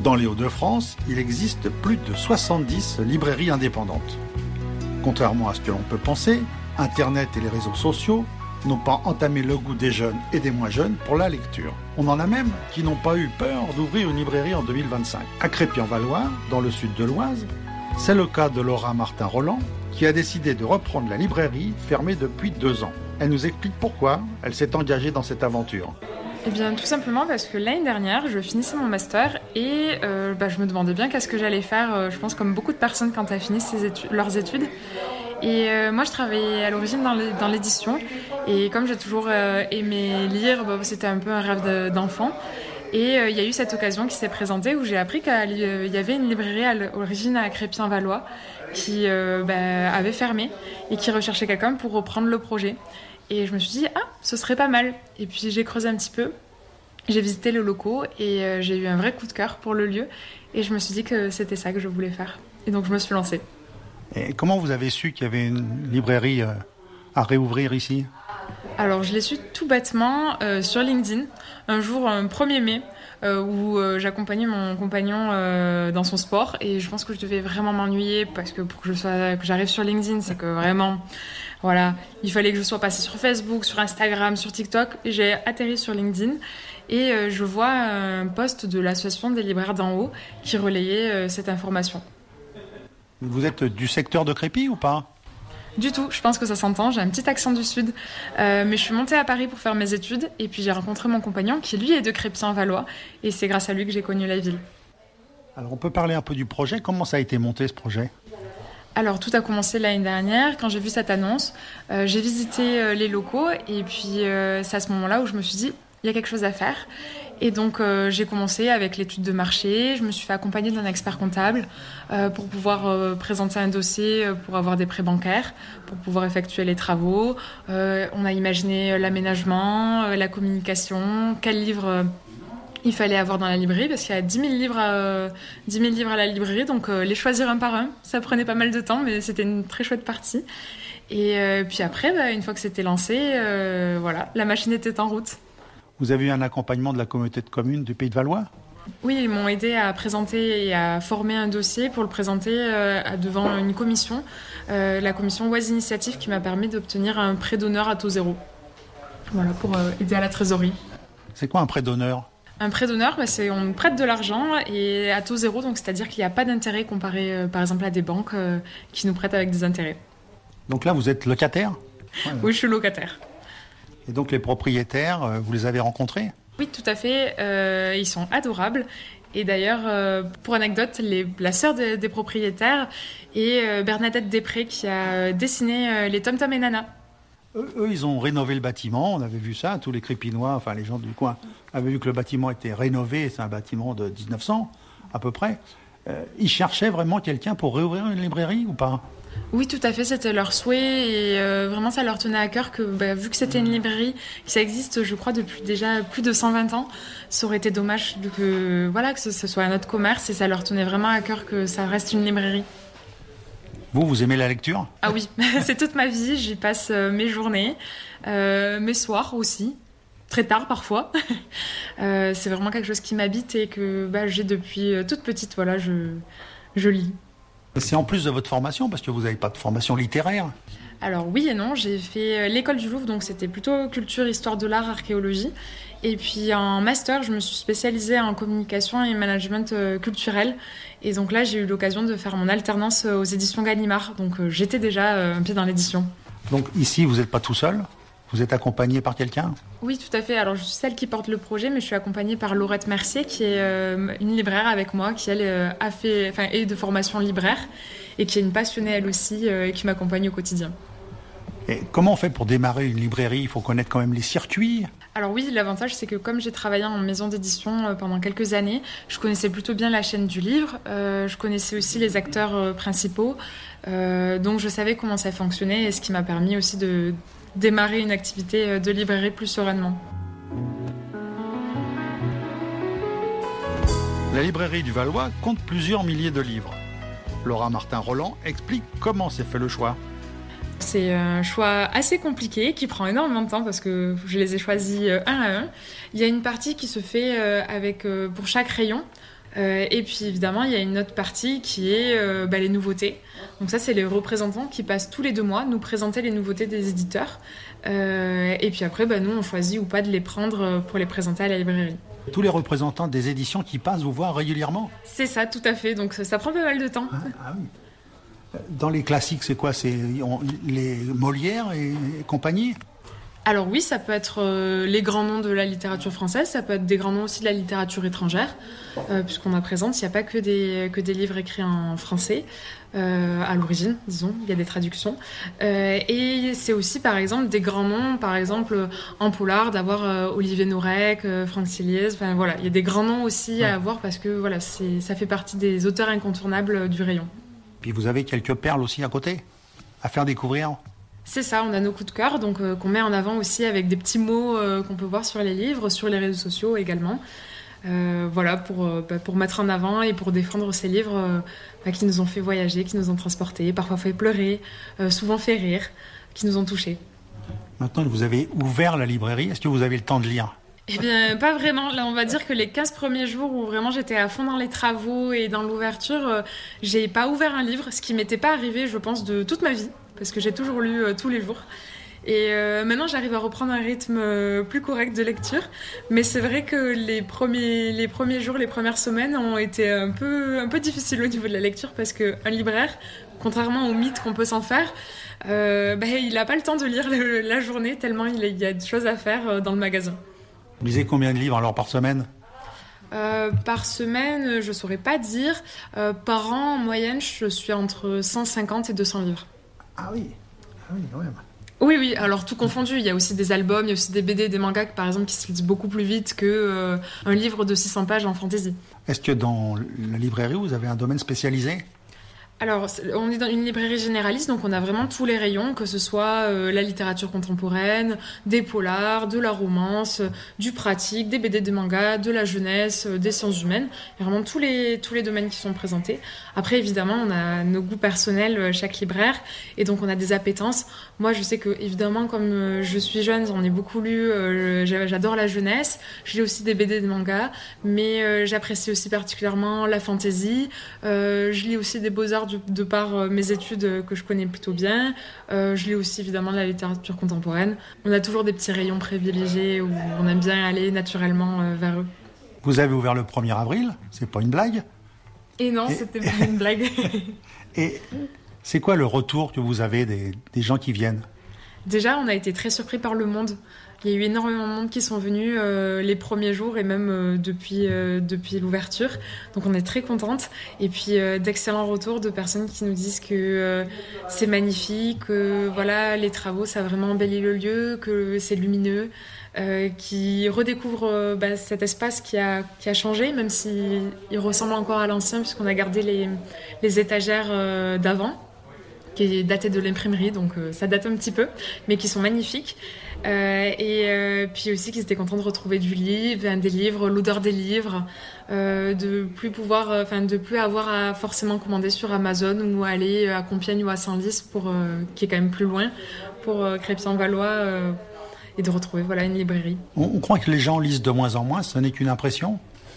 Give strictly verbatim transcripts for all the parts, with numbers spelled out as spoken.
Dans les Hauts-de-France, il existe plus de soixante-dix librairies indépendantes. Contrairement à ce que l'on peut penser, Internet et les réseaux sociaux n'ont pas entamé le goût des jeunes et des moins jeunes pour la lecture. On en a même qui n'ont pas eu peur d'ouvrir une librairie en deux mille vingt-cinq. À Crépy-en-Valois, dans le sud de l'Oise, c'est le cas de Laura Martin-Roland, qui a décidé de reprendre la librairie fermée depuis deux ans. Elle nous explique pourquoi elle s'est engagée dans cette aventure. Eh bien, tout simplement parce que l'année dernière, je finissais mon master et euh, bah, je me demandais bien qu'est-ce que j'allais faire, euh, je pense comme beaucoup de personnes quand elles finissent ses études, leurs études. Et euh, moi, je travaillais à l'origine dans, dans l'édition. Et comme j'ai toujours euh, aimé lire, bah, c'était un peu un rêve de, d'enfant. Et il euh, y a eu cette occasion qui s'est présentée où j'ai appris qu'il euh, y avait une librairie à l'origine à Crépy-en-Valois qui euh, bah, avait fermé et qui recherchait quelqu'un pour reprendre le projet. Et je me suis dit, ah, ce serait pas mal. Et puis j'ai creusé un petit peu, j'ai visité les locaux et euh, j'ai eu un vrai coup de cœur pour le lieu. Et je me suis dit que c'était ça que je voulais faire. Et donc je me suis lancée. Et comment vous avez su qu'il y avait une librairie euh, à réouvrir ici ? Alors je l'ai su tout bêtement euh, sur LinkedIn, un jour, un premier mai, euh, où euh, j'accompagnais mon compagnon euh, dans son sport. Et je pense que je devais vraiment m'ennuyer parce que pour que, je sois, que j'arrive sur LinkedIn, c'est que vraiment... Voilà, il fallait que je sois passée sur Facebook, sur Instagram, sur TikTok. Et j'ai atterri sur LinkedIn et euh, je vois un post de l'association des libraires d'en haut qui relayait euh, cette information. Vous êtes du secteur de Crépy ou pas ? Du tout, je pense que ça s'entend, j'ai un petit accent du sud. Euh, mais je suis montée à Paris pour faire mes études et puis j'ai rencontré mon compagnon qui lui est de Crépy-en-Valois et c'est grâce à lui que j'ai connu la ville. Alors on peut parler un peu du projet. Comment ça a été monté ce projet ? Alors tout a commencé l'année dernière, quand j'ai vu cette annonce, euh, j'ai visité euh, les locaux et puis euh, c'est à ce moment-là où je me suis dit, il y a quelque chose à faire. Et donc euh, j'ai commencé avec l'étude de marché, je me suis fait accompagner d'un expert comptable euh, pour pouvoir euh, présenter un dossier, euh, pour avoir des prêts bancaires, pour pouvoir effectuer les travaux. Euh, on a imaginé l'aménagement, euh, la communication, quel livre... Euh, il fallait avoir dans la librairie parce qu'il y a dix mille livres à, dix mille livres à la librairie, donc euh, les choisir un par un, ça prenait pas mal de temps, mais c'était une très chouette partie. Et euh, puis après, bah, une fois que c'était lancé, euh, voilà, la machine était en route. Vous avez eu un accompagnement de la communauté de communes du Pays de Valois ? Oui, ils m'ont aidé à présenter et à former un dossier pour le présenter euh, devant une commission, euh, la commission Oise Initiative, qui m'a permis d'obtenir un prêt d'honneur à taux zéro. Voilà, pour euh, aider à la trésorerie. C'est quoi un prêt d'honneur ? Un prêt d'honneur, bah, c'est on prête de l'argent et à taux zéro, donc c'est-à-dire qu'il n'y a pas d'intérêt comparé euh, par exemple à des banques euh, qui nous prêtent avec des intérêts. Donc là, vous êtes locataire ? Ouais. Oui, je suis locataire. Et donc les propriétaires, euh, vous les avez rencontrés ? Oui, tout à fait. Euh, ils sont adorables. Et d'ailleurs, euh, pour anecdote, les, la sœur de, des propriétaires est euh, Bernadette Després qui a dessiné euh, les Tom Tom et Nana. Eux, eux, ils ont rénové le bâtiment, on avait vu ça, tous les Crépinois, enfin les gens du coin avaient vu que le bâtiment était rénové, c'est un bâtiment de dix-neuf cents à peu près. Euh, ils cherchaient vraiment quelqu'un pour réouvrir une librairie ou pas ? Oui, tout à fait, c'était leur souhait et euh, vraiment ça leur tenait à cœur que bah, vu que c'était une librairie qui existe, je crois, depuis déjà plus de cent vingt ans, ça aurait été dommage de que, voilà, que ce, ce soit un autre commerce et ça leur tenait vraiment à cœur que ça reste une librairie. Vous, vous aimez la lecture ? Ah oui, c'est toute ma vie, j'y passe euh, mes journées, euh, mes soirs aussi, très tard parfois. euh, c'est vraiment quelque chose qui m'habite et que bah, j'ai depuis toute petite, voilà, je, je lis. C'est en plus de votre formation, parce que vous n'avez pas de formation littéraire ? Alors oui et non, j'ai fait l'école du Louvre, donc c'était plutôt culture, histoire de l'art, archéologie. Et puis en master, je me suis spécialisée en communication et management culturel. Et donc là, j'ai eu l'occasion de faire mon alternance aux éditions Gallimard. Donc euh, j'étais déjà euh, un pied dans l'édition. Donc ici, vous n'êtes pas tout seul ? Vous êtes accompagné par quelqu'un ? Oui, tout à fait. Alors je suis celle qui porte le projet, mais je suis accompagnée par Laurette Mercier, qui est euh, une libraire avec moi, qui elle euh, a fait, enfin, est de formation libraire et qui est une passionnée elle aussi, euh, et qui m'accompagne au quotidien. Et comment on fait pour démarrer une librairie ? Il faut connaître quand même les circuits. Alors oui, l'avantage c'est que comme j'ai travaillé en maison d'édition pendant quelques années, je connaissais plutôt bien la chaîne du livre, euh, je connaissais aussi les acteurs euh, principaux, euh, donc je savais comment ça fonctionnait et ce qui m'a permis aussi de démarrer une activité de librairie plus sereinement. La librairie du Valois compte plusieurs milliers de livres. Laura Martin-Roland explique comment s'est fait le choix. C'est un choix assez compliqué qui prend énormément de temps parce que je les ai choisis un à un. Il y a une partie qui se fait avec, pour chaque rayon. Euh, et puis évidemment, il y a une autre partie qui est euh, bah, les nouveautés. Donc ça, c'est les représentants qui passent tous les deux mois nous présenter les nouveautés des éditeurs. Euh, et puis après, bah, nous, on choisit ou pas de les prendre pour les présenter à la librairie. Tous les représentants des éditions qui passent vous voir régulièrement? C'est ça, tout à fait. Donc ça prend pas mal de temps. Ah, ah oui. Dans les classiques, c'est quoi? C'est on, les Molière et, et compagnie? Alors oui, ça peut être euh, les grands noms de la littérature française, ça peut être des grands noms aussi de la littérature étrangère, euh, puisqu'on a présente, il n'y a pas que des, que des livres écrits en français, euh, à l'origine, disons, il y a des traductions. Euh, et c'est aussi, par exemple, des grands noms, par exemple, en polar, d'avoir euh, Olivier Nourec, euh, Franck Siliès, enfin voilà, il y a des grands noms aussi ouais. à avoir, parce que voilà, c'est, ça fait partie des auteurs incontournables du rayon. Puis vous avez quelques perles aussi à côté, à faire découvrir? C'est ça, on a nos coups de cœur, donc euh, qu'on met en avant aussi avec des petits mots euh, qu'on peut voir sur les livres, sur les réseaux sociaux également. Euh, voilà, pour, euh, bah, pour mettre en avant et pour défendre ces livres euh, bah, qui nous ont fait voyager, qui nous ont transportés, parfois fait pleurer, euh, souvent fait rire, qui nous ont touchés. Maintenant que vous avez ouvert la librairie, est-ce que vous avez le temps de lire? Eh bien, pas vraiment. Là, on va dire que les quinze premiers jours où vraiment j'étais à fond dans les travaux et dans l'ouverture, euh, j'ai pas ouvert un livre, ce qui m'était pas arrivé, je pense, de toute ma vie, parce que j'ai toujours lu euh, tous les jours. Et euh, maintenant, j'arrive à reprendre un rythme euh, plus correct de lecture. Mais c'est vrai que les premiers, les premiers jours, les premières semaines ont été un peu, un peu difficiles au niveau de la lecture, parce qu'un libraire, contrairement au mythe qu'on peut s'en faire, euh, bah, il n'a pas le temps de lire le, la journée, tellement il y a des choses à faire euh, dans le magasin. Vous lisez combien de livres alors par semaine? Euh, par semaine, je ne saurais pas dire. Euh, par an, en moyenne, je suis entre cent cinquante et deux cents livres. Ah oui, ah oui, quand même. Oui, oui, alors tout confondu. Il y a aussi des albums, il y a aussi des B D, des mangas, par exemple, qui se lisent beaucoup plus vite qu'un euh, livre de six cents pages en fantasy. Est-ce que dans la librairie, vous avez un domaine spécialisé ? Alors, on est dans une librairie généraliste, donc on a vraiment tous les rayons, que ce soit euh, la littérature contemporaine, des polars, de la romance, du pratique, des B D, des mangas, de la jeunesse, euh, des sciences humaines. Il y a vraiment tous les, tous les domaines qui sont présentés. Après, évidemment, on a nos goûts personnels, euh, chaque libraire, et donc on a des appétences. Moi, je sais que, évidemment, comme euh, je suis jeune, j'en ai beaucoup lu, euh, j'adore la jeunesse, je lis aussi des B D, des mangas, mais euh, j'apprécie aussi particulièrement la fantasy, euh, je lis aussi des beaux-arts de, de par euh, mes études euh, que je connais plutôt bien. Euh, je lis aussi évidemment de la littérature contemporaine. On a toujours des petits rayons privilégiés où on aime bien aller naturellement euh, vers eux. Vous avez ouvert le premier avril, c'est pas une blague? Et non, et... c'était pas une blague. Et c'est quoi le retour que vous avez des, des gens qui viennent? Déjà, on a été très surpris par le monde. Il y a eu énormément de monde qui sont venus euh, les premiers jours et même euh, depuis, euh, depuis l'ouverture. Donc on est très contente. Et puis euh, d'excellents retours de personnes qui nous disent que euh, c'est magnifique, que voilà, les travaux, ça a vraiment embelli le lieu, que c'est lumineux, euh, qui redécouvrent euh, bah, cet espace qui a, qui a changé, même s'il ressemble encore à l'ancien, puisqu'on a gardé les, les étagères euh, d'avant, qui dataient de l'imprimerie, donc euh, ça date un petit peu, mais qui sont magnifiques. Euh, et euh, puis aussi qu'ils étaient contents de retrouver du livre, des livres, l'odeur des livres, euh, de plus pouvoir, enfin de plus avoir à forcément commander sur Amazon ou aller à Compiègne ou à Senlis, pour euh, qui est quand même plus loin, pour euh, Crépy-en-Valois, euh, et de retrouver voilà une librairie. On, on croit que les gens lisent de moins en moins, ce n'est qu'une impression.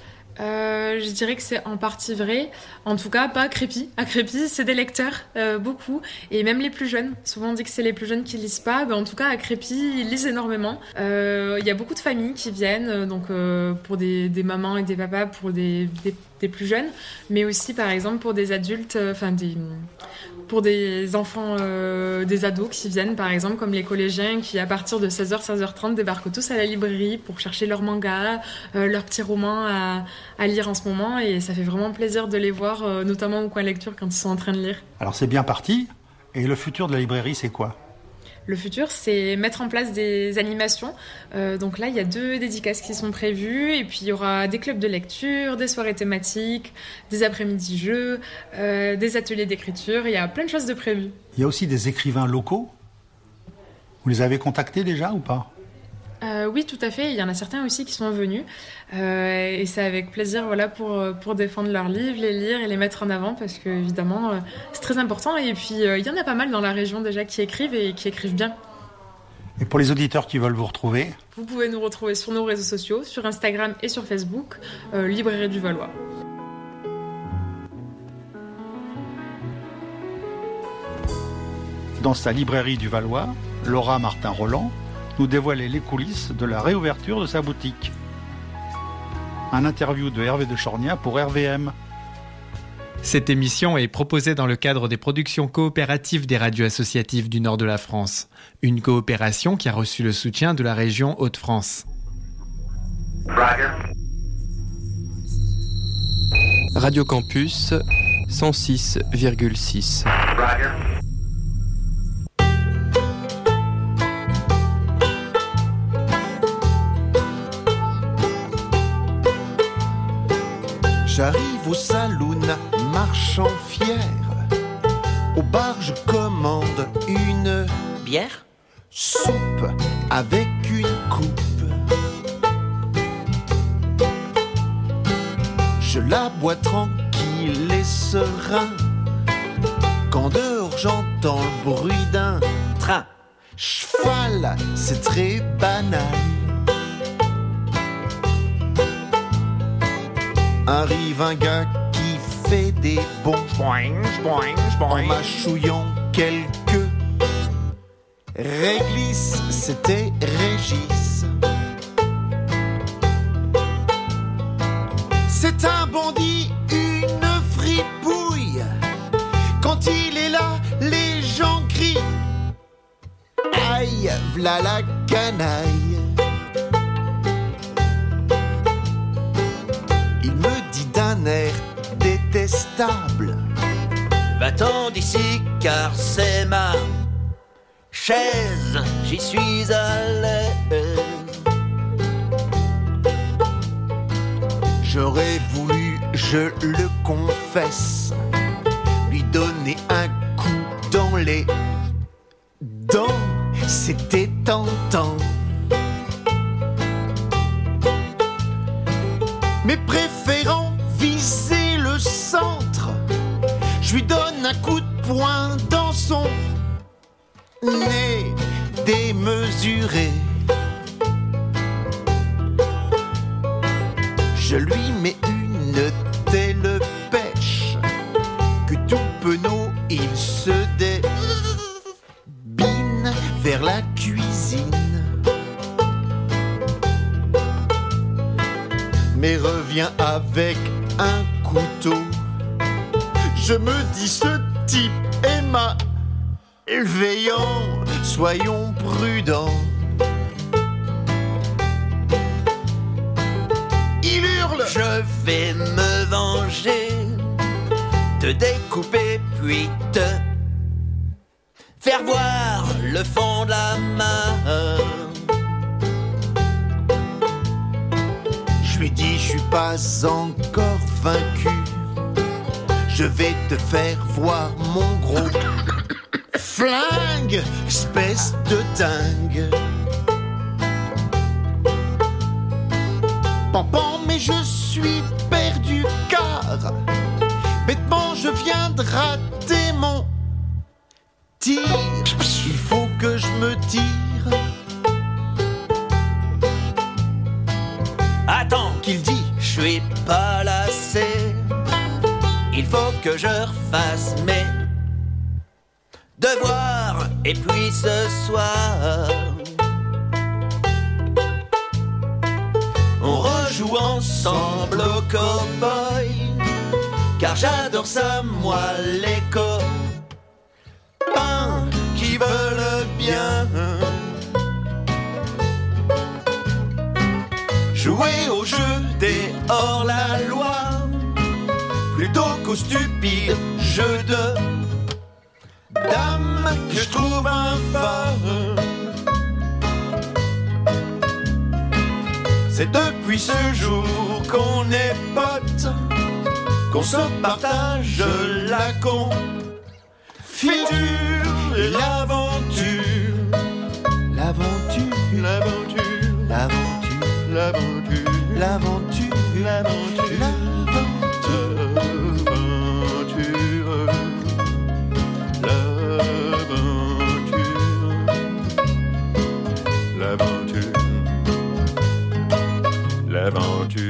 Euh, je dirais que c'est en partie vrai. En tout cas, pas à Crépy. À Crépy, c'est des lecteurs, euh, beaucoup. Et même les plus jeunes. Souvent, on dit que c'est les plus jeunes qui lisent pas. Ben, en tout cas, à Crépy, ils lisent énormément. Euh, il y a beaucoup de familles qui viennent, donc euh, pour des, des mamans et des papas, pour des, des, des plus jeunes. Mais aussi, par exemple, pour des adultes, enfin, euh, des... pour des enfants, euh, des ados qui viennent, par exemple, comme les collégiens qui, à partir de seize heures, seize heures trente, débarquent tous à la librairie pour chercher leurs mangas, euh, leurs petits romans à, à lire en ce moment. Et ça fait vraiment plaisir de les voir, euh, notamment au coin lecture, quand ils sont en train de lire. Alors, c'est bien parti. Et le futur de la librairie, c'est quoi ? Le futur, c'est mettre en place des animations. Euh, donc là, il y a deux dédicaces qui sont prévues. Et puis, il y aura des clubs de lecture, des soirées thématiques, des après-midi jeux, euh, des ateliers d'écriture. Il y a plein de choses de prévues. Il y a aussi des écrivains locaux. Vous les avez contactés déjà ou pas ? Euh, oui, tout à fait. Il y en a certains aussi qui sont venus. Euh, et c'est avec plaisir voilà, pour, pour défendre leurs livres, les lire et les mettre en avant, parce que, évidemment, euh, c'est très important. Et puis, euh, il y en a pas mal dans la région déjà qui écrivent et qui écrivent bien. Et pour les auditeurs qui veulent vous retrouver ? Vous pouvez nous retrouver sur nos réseaux sociaux, sur Instagram et sur Facebook, euh, Librairie du Valois. Dans sa librairie du Valois, Laura Martin-Roland nous dévoilait les coulisses de la réouverture de sa boutique. Un interview de Hervé de Chornia pour R V M. Cette émission est proposée dans le cadre des productions coopératives des radios associatives du nord de la France. Une coopération qui a reçu le soutien de la région Hauts-de-France. Radio Campus cent six virgule six. J'arrive au saloon, marchant fier. Au bar, je commande une bière, soupe avec une coupe. Je la bois tranquille et serein. Quand dehors j'entends le bruit d'un train, cheval, c'est très banal. Arrive un gars qui fait des bons boing, boing, boing. En mâchouillant quelques réglisses, c'était Régis. C'est un bandit, une fripouille. Quand il est là, les gens crient. Aïe, v'là la canaille. D'un air détestable. Va-t'en d'ici car c'est ma chaise, j'y suis à l'aise. J'aurais voulu, je le confesse, lui donner un coup dans les dents, c'était tentant. Mais préférant viser le centre, je lui donne un coup de poing dans son nez démesuré. Je lui mets une telle pêche que tout penaud il se débine vers la cuisine. Mais revient avec un couteau. Je me dis ce type est malveillant, soyons prudents. Il hurle, je vais me venger, te découper puis te faire voir le fond de la main. Je lui dis, je suis pas encore vaincu. Je vais te faire voir mon gros flingue, espèce de dingue. Pampan, mais je suis perdu car bêtement je viens de rater mon tir. Il faut que je me tire. Attends qu'il dit, je suis pas lassé. Il faut que je refasse mes devoirs. Et puis ce soir, on rejoue ensemble au cow-boy. Car j'adore ça, moi, les copains qui veulent bien jouer au jeu des hors-la-loi plutôt qu'au stupide jeu de dames que je trouve infâme. C'est depuis ce jour qu'on est potes, qu'on se partage la confiture et l'aventure. L'aventure, l'aventure, l'aventure, l'aventure, l'aventure, l'aventure, l'aventure, l'aventure, l'aventure.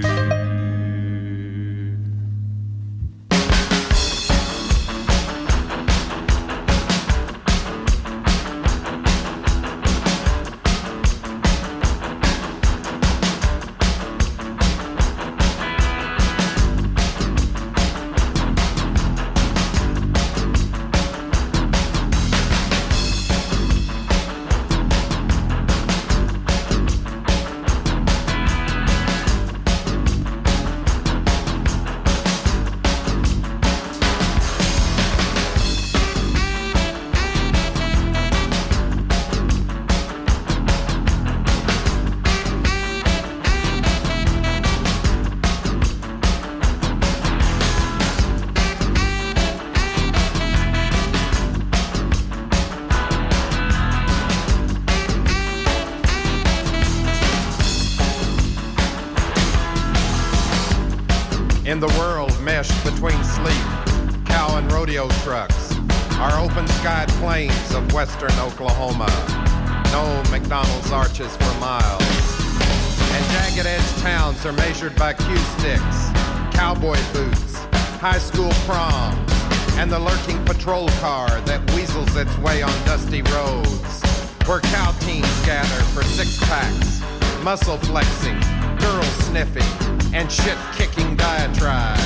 In the world meshed between sleep, cow and rodeo trucks, are open-skied plains of western Oklahoma. No McDonald's arches for miles. And jagged-edge towns are measured by cue sticks, cowboy boots, high school proms, and the lurking patrol car that weasels its way on dusty roads, where cow teens gather for six-packs, muscle flexing, girl sniffing, and shit-kicking diatribe.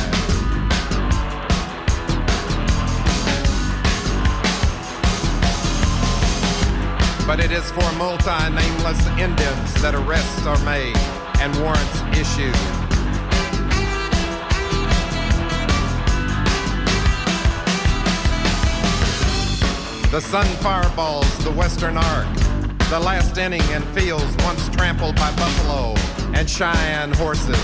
But it is for multi-nameless Indians that arrests are made and warrants issued. The sun fireballs the western arc, the last inning in fields once trampled by buffalo and Cheyenne horses.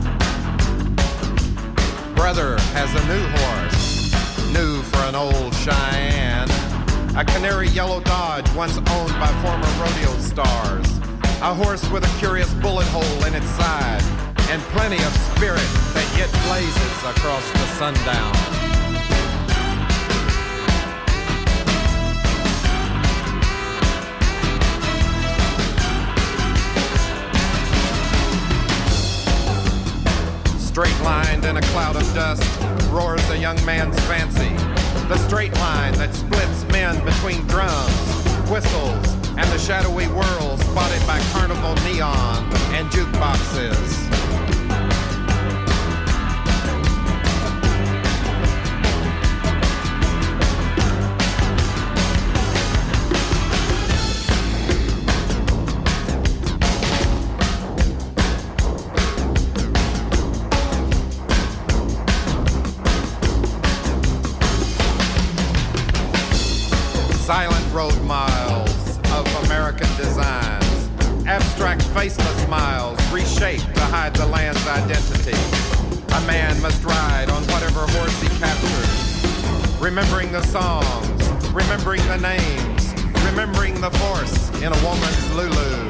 Brother has a new horse, new for an old Cheyenne. A canary yellow Dodge once owned by former rodeo stars. A horse with a curious bullet hole in its side, and plenty of spirit that yet blazes across the sundown. Straight-lined in a cloud of dust roars a young man's fancy. The straight line that splits men between drums, whistles, and the shadowy world spotted by carnival neon and jukeboxes. Silent road miles of American designs, abstract faceless miles reshaped to hide the land's identity. A man must ride on whatever horse he captures, remembering the songs, remembering the names, remembering the force in a woman's Lulu.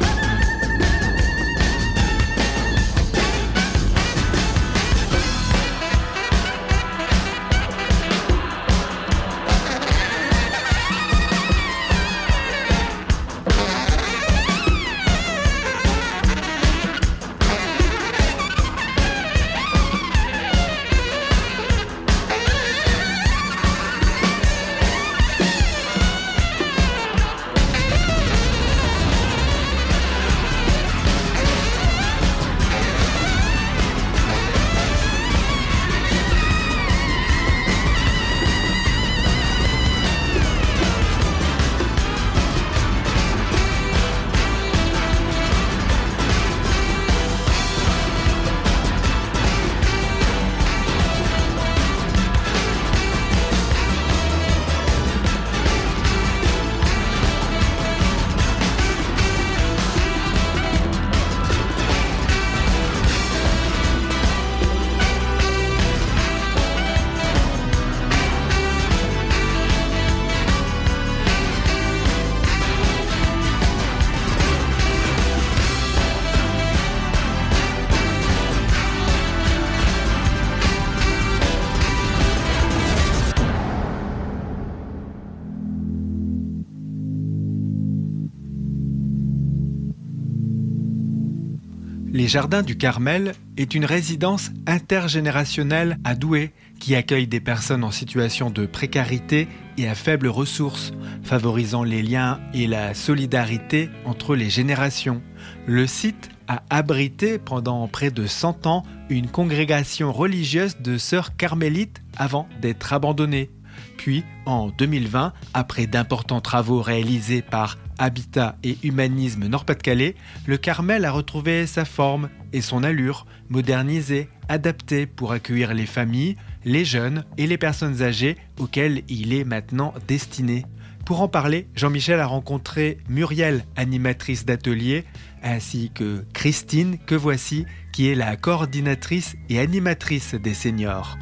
Les Jardins du Carmel est une résidence intergénérationnelle à Douai qui accueille des personnes en situation de précarité et à faibles ressources, favorisant les liens et la solidarité entre les générations. Le site a abrité pendant près de cent ans une congrégation religieuse de sœurs carmélites avant d'être abandonnée. Puis, en deux mille vingt, après d'importants travaux réalisés par Habitat et Humanisme Nord-Pas-de-Calais, le Carmel a retrouvé sa forme et son allure, modernisée, adaptée pour accueillir les familles, les jeunes et les personnes âgées auxquelles il est maintenant destiné. Pour en parler, Jean-Michel a rencontré Muriel, animatrice d'atelier, ainsi que Christine, que voici, qui est la coordinatrice et animatrice des seniors.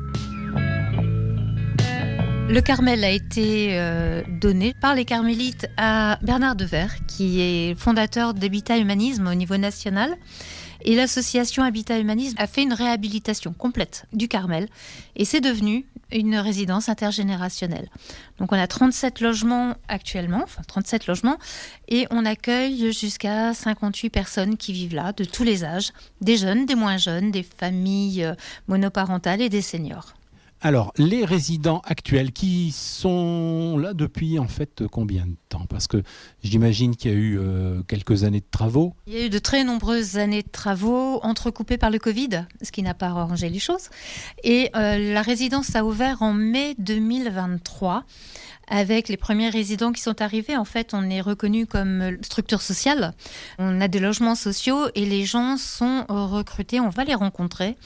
Le Carmel a été euh, donné par les carmélites à Bernard Devers, qui est fondateur d'Habitat Humanisme au niveau national. Et l'association Habitat Humanisme a fait une réhabilitation complète du Carmel et c'est devenu une résidence intergénérationnelle. Donc on a trente-sept logements actuellement, enfin trente-sept logements, et on accueille jusqu'à cinquante-huit personnes qui vivent là, de tous les âges, des jeunes, des moins jeunes, des familles monoparentales et des seniors. Alors, les résidents actuels qui sont là depuis en fait combien de temps ? Parce que j'imagine qu'il y a eu euh, quelques années de travaux. Il y a eu de très nombreuses années de travaux entrecoupées par le Covid, ce qui n'a pas arrangé les choses. Et euh, la résidence a ouvert en mai deux mille vingt-trois. Avec les premiers résidents qui sont arrivés, en fait, on est reconnu comme structure sociale. On a des logements sociaux et les gens sont recrutés, on va les rencontrer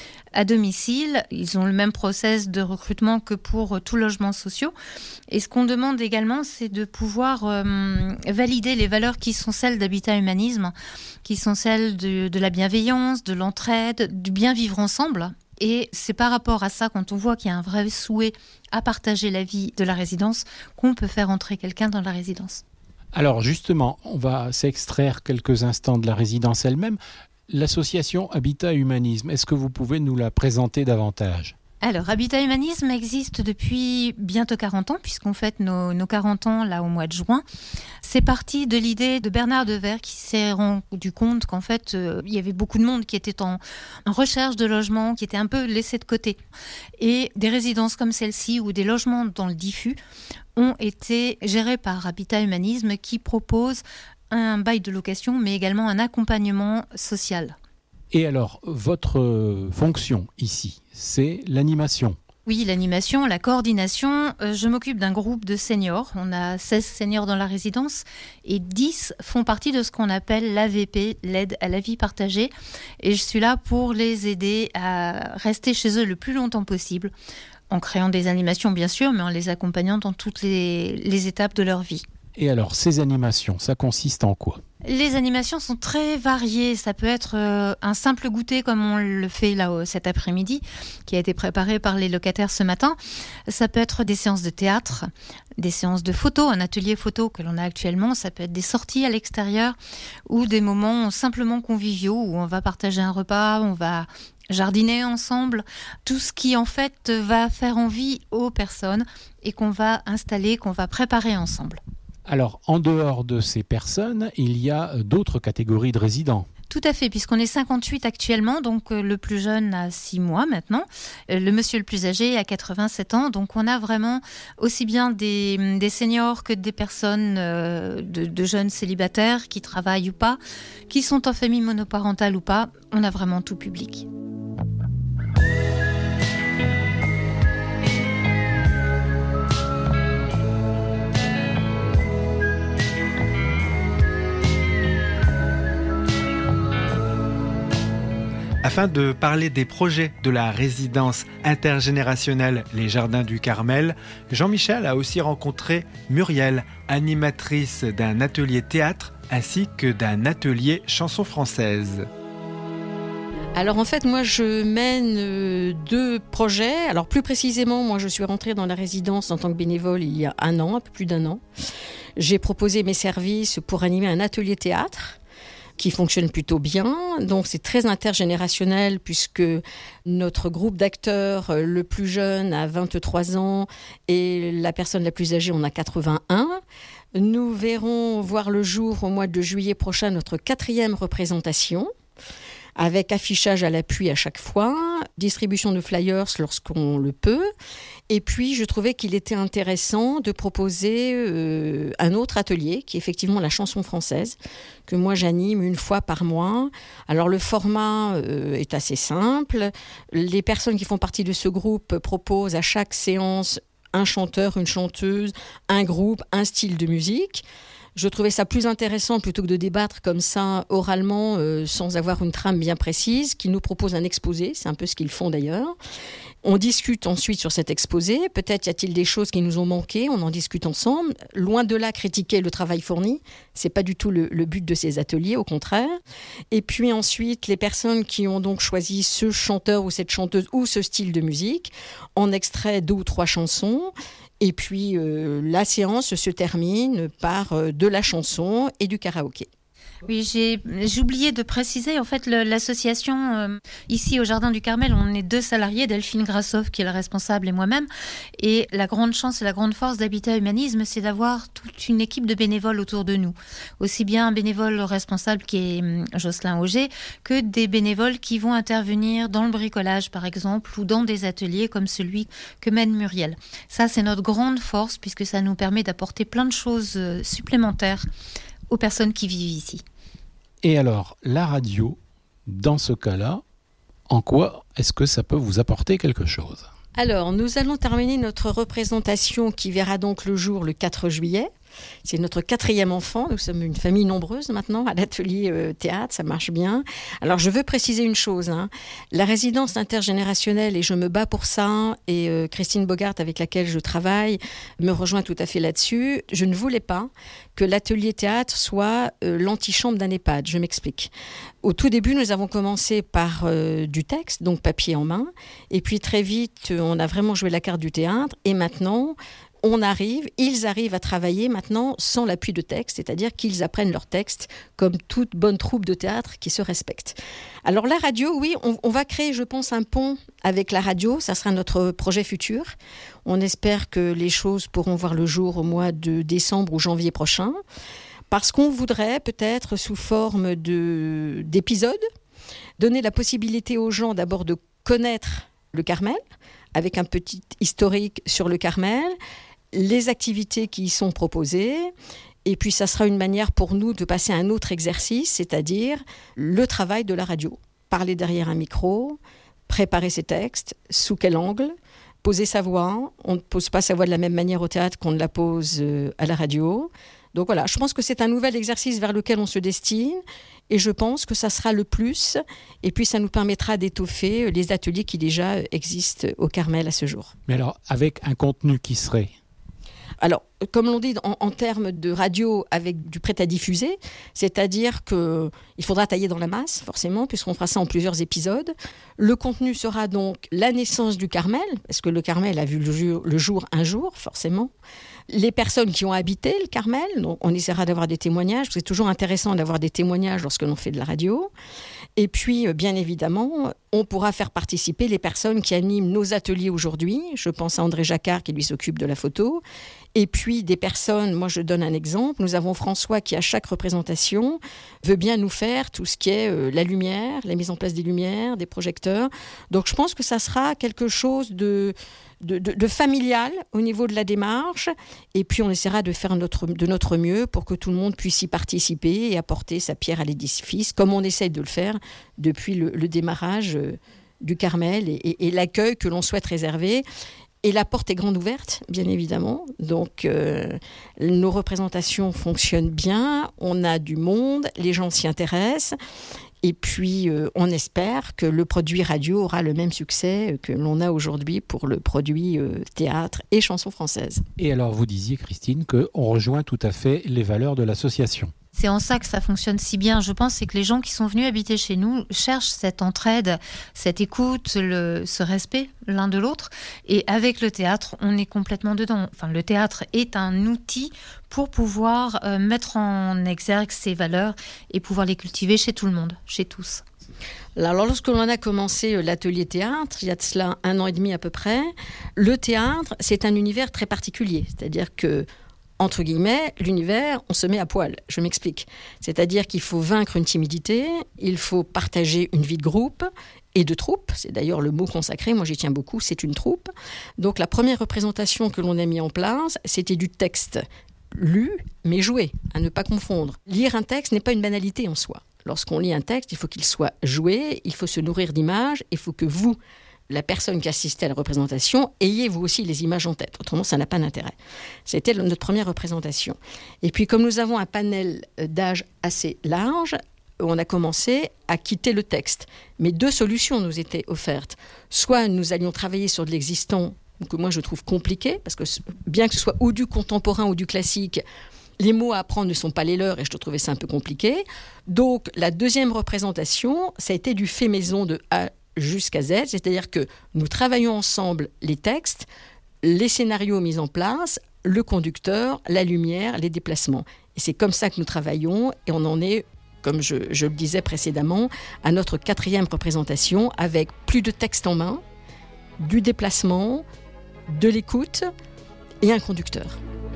à domicile. Ils ont le même process de recrutement que pour tous logements sociaux. Et ce qu'on demande également, c'est de pouvoir euh, valider les valeurs qui sont celles d'Habitat Humanisme, qui sont celles de, de la bienveillance, de l'entraide, du bien vivre ensemble. Et c'est par rapport à ça, quand on voit qu'il y a un vrai souhait à partager la vie de la résidence, qu'on peut faire entrer quelqu'un dans la résidence. Alors justement, on va s'extraire quelques instants de la résidence elle-même. L'association Habitat Humanisme, est-ce que vous pouvez nous la présenter davantage ? Alors, Habitat Humanisme existe depuis bientôt quarante ans, puisqu'on fête nos, nos quarante ans là au mois de juin. C'est parti de l'idée de Bernard Devers qui s'est rendu compte qu'en fait, euh, il y avait beaucoup de monde qui était en, en recherche de logement, qui était un peu laissé de côté. Et des résidences comme celle-ci ou des logements dans le diffus ont été gérés par Habitat Humanisme qui propose un bail de location, mais également un accompagnement social. Et alors, votre fonction ici, c'est l'animation. Oui, l'animation, la coordination. Euh, je m'occupe d'un groupe de seniors. On a seize seniors dans la résidence et dix font partie de ce qu'on appelle l'A V P, l'aide à la vie partagée. Et je suis là pour les aider à rester chez eux le plus longtemps possible, en créant des animations bien sûr, mais en les accompagnant dans toutes les, les étapes de leur vie. Et alors, ces animations, ça consiste en quoi ? Les animations sont très variées. Ça peut être euh, un simple goûter comme on le fait là cet après-midi, qui a été préparé par les locataires ce matin. Ça peut être des séances de théâtre, des séances de photo, un atelier photo que l'on a actuellement. Ça peut être des sorties à l'extérieur ou des moments simplement conviviaux où on va partager un repas, on va jardiner ensemble. Tout ce qui en fait va faire envie aux personnes et qu'on va installer, qu'on va préparer ensemble. Alors, en dehors de ces personnes, il y a d'autres catégories de résidents. Tout à fait, puisqu'on est cinquante-huit actuellement, donc le plus jeune a six mois maintenant, le monsieur le plus âgé a quatre-vingt-sept ans, donc on a vraiment aussi bien des, des seniors que des personnes euh, de, de jeunes célibataires qui travaillent ou pas, qui sont en famille monoparentale ou pas, on a vraiment tout public. Afin de parler des projets de la résidence intergénérationnelle Les Jardins du Carmel, Jean-Michel a aussi rencontré Muriel, animatrice d'un atelier théâtre ainsi que d'un atelier chanson française. Alors en fait, moi je mène deux projets. Alors plus précisément, moi je suis rentrée dans la résidence en tant que bénévole il y a un an, un peu plus d'un an. J'ai proposé mes services pour animer un atelier théâtre qui fonctionne plutôt bien. Donc c'est très intergénérationnel puisque notre groupe d'acteurs, le plus jeune a vingt-trois ans et la personne la plus âgée en a quatre-vingt-un. Nous verrons voir le jour au mois de juillet prochain notre quatrième représentation, avec affichage à l'appui à chaque fois, distribution de flyers lorsqu'on le peut. Et puis, je trouvais qu'il était intéressant de proposer euh, un autre atelier, qui est effectivement la chanson française, que moi j'anime une fois par mois. Alors, le format euh, est assez simple. Les personnes qui font partie de ce groupe proposent à chaque séance un chanteur, une chanteuse, un groupe, un style de musique. Je trouvais ça plus intéressant plutôt que de débattre comme ça oralement euh, sans avoir une trame bien précise, qu'ils nous proposent un exposé, c'est un peu ce qu'ils font d'ailleurs. On discute ensuite sur cet exposé, peut-être y a-t-il des choses qui nous ont manqué, on en discute ensemble. Loin de là, critiquer le travail fourni, c'est pas du tout le, le but de ces ateliers, au contraire. Et puis ensuite, les personnes qui ont donc choisi ce chanteur ou cette chanteuse ou ce style de musique, en extrait deux ou trois chansons. Et puis, euh, la séance se termine par euh, de la chanson et du karaoké. Oui, j'ai, j'ai oublié de préciser, en fait, le, l'association, euh, ici au Jardin du Carmel, on est deux salariés, Delphine Grassoff, qui est la responsable, et moi-même. Et la grande chance et la grande force d'Habitat Humanisme, c'est d'avoir toute une équipe de bénévoles autour de nous. Aussi bien un bénévole responsable qui est euh, Jocelyn Auger, que des bénévoles qui vont intervenir dans le bricolage, par exemple, ou dans des ateliers comme celui que mène Muriel. Ça, c'est notre grande force, puisque ça nous permet d'apporter plein de choses euh, supplémentaires aux personnes qui vivent ici. Et alors, la radio, dans ce cas-là, en quoi est-ce que ça peut vous apporter quelque chose ? Alors, nous allons terminer notre représentation qui verra donc le jour le quatre juillet. C'est notre quatrième enfant. Nous sommes une famille nombreuse maintenant à l'atelier euh, théâtre, ça marche bien. Alors, je veux préciser une chose. Hein. La résidence intergénérationnelle, et je me bats pour ça, et euh, Christine Bogart, avec laquelle je travaille, me rejoint tout à fait là-dessus. Je ne voulais pas que l'atelier théâtre soit euh, l'antichambre d'un EHPAD. Je m'explique. Au tout début, nous avons commencé par euh, du texte, donc papier en main. Et puis, très vite, on a vraiment joué la carte du théâtre. Et maintenant, on arrive, ils arrivent à travailler maintenant sans l'appui de texte, c'est-à-dire qu'ils apprennent leur texte comme toute bonne troupe de théâtre qui se respecte. Alors la radio, oui, on, on va créer, je pense, un pont avec la radio, ça sera notre projet futur. On espère que les choses pourront voir le jour au mois de décembre ou janvier prochain, parce qu'on voudrait peut-être sous forme de, d'épisodes, donner la possibilité aux gens d'abord de connaître le Carmel, avec un petit historique sur le Carmel, les activités qui y sont proposées, et puis ça sera une manière pour nous de passer à un autre exercice, c'est-à-dire le travail de la radio. Parler derrière un micro, préparer ses textes, sous quel angle, poser sa voix. On ne pose pas sa voix de la même manière au théâtre qu'on ne la pose à la radio. Donc voilà, je pense que c'est un nouvel exercice vers lequel on se destine, et je pense que ça sera le plus, et puis ça nous permettra d'étoffer les ateliers qui déjà existent au Carmel à ce jour. Mais alors, avec un contenu qui serait ? Alors, comme l'on dit en, en termes de radio avec du prêt à diffuser, c'est-à-dire qu'il faudra tailler dans la masse, forcément, puisqu'on fera ça en plusieurs épisodes. Le contenu sera donc la naissance du Carmel, parce que le Carmel a vu le jour, le jour un jour, forcément. Les personnes qui ont habité le Carmel, donc on essaiera d'avoir des témoignages, parce que c'est toujours intéressant d'avoir des témoignages lorsque l'on fait de la radio. Et puis, bien évidemment, on pourra faire participer les personnes qui animent nos ateliers aujourd'hui. Je pense à André Jacquard qui lui s'occupe de la photo. Et puis des personnes, moi je donne un exemple, nous avons François qui à chaque représentation veut bien nous faire tout ce qui est euh, la lumière, la mise en place des lumières, des projecteurs. Donc je pense que ça sera quelque chose de, de, de, de familial au niveau de la démarche, et puis on essaiera de faire notre, de notre mieux pour que tout le monde puisse y participer et apporter sa pierre à l'édifice, comme on essaye de le faire depuis le, le démarrage euh, du Carmel et, et, et l'accueil que l'on souhaite réserver. Et la porte est grande ouverte, bien évidemment. Donc, euh, nos représentations fonctionnent bien. On a du monde, les gens s'y intéressent. Et puis, euh, on espère que le produit radio aura le même succès que l'on a aujourd'hui pour le produit euh, théâtre et chansons françaises. Et alors, vous disiez, Christine, qu'on rejoint tout à fait les valeurs de l'association. C'est en ça que ça fonctionne si bien, je pense, c'est que les gens qui sont venus habiter chez nous cherchent cette entraide, cette écoute, le, ce respect l'un de l'autre. Et avec le théâtre, on est complètement dedans. Enfin, le théâtre est un outil pour pouvoir euh, mettre en exergue ces valeurs et pouvoir les cultiver chez tout le monde, chez tous. Alors, lorsque l'on a commencé l'atelier théâtre, il y a de cela un an et demi à peu près, le théâtre, c'est un univers très particulier. C'est-à-dire que entre guillemets, l'univers, on se met à poil. Je m'explique. C'est-à-dire qu'il faut vaincre une timidité, il faut partager une vie de groupe et de troupe. C'est d'ailleurs le mot consacré, moi j'y tiens beaucoup, c'est une troupe. Donc la première représentation que l'on a mis en place, c'était du texte lu, mais joué, à ne pas confondre. Lire un texte n'est pas une banalité en soi. Lorsqu'on lit un texte, il faut qu'il soit joué, il faut se nourrir d'images, il faut que vous, la personne qui assistait à la représentation, ayez vous aussi les images en tête. Autrement, ça n'a pas d'intérêt. C'était notre première représentation. Et puis, comme nous avons un panel d'âge assez large, on a commencé à quitter le texte. Mais deux solutions nous étaient offertes. Soit nous allions travailler sur de l'existant, que moi je trouve compliqué, parce que bien que ce soit ou du contemporain ou du classique, les mots à apprendre ne sont pas les leurs et je trouvais ça un peu compliqué. Donc, la deuxième représentation, ça a été du fait maison de A jusqu'à Z, c'est-à-dire que nous travaillons ensemble les textes, les scénarios mis en place, le conducteur, la lumière, les déplacements. Et c'est comme ça que nous travaillons et on en est comme je, je le disais précédemment, à notre quatrième représentation avec plus de texte en main, du déplacement, de l'écoute et un conducteur.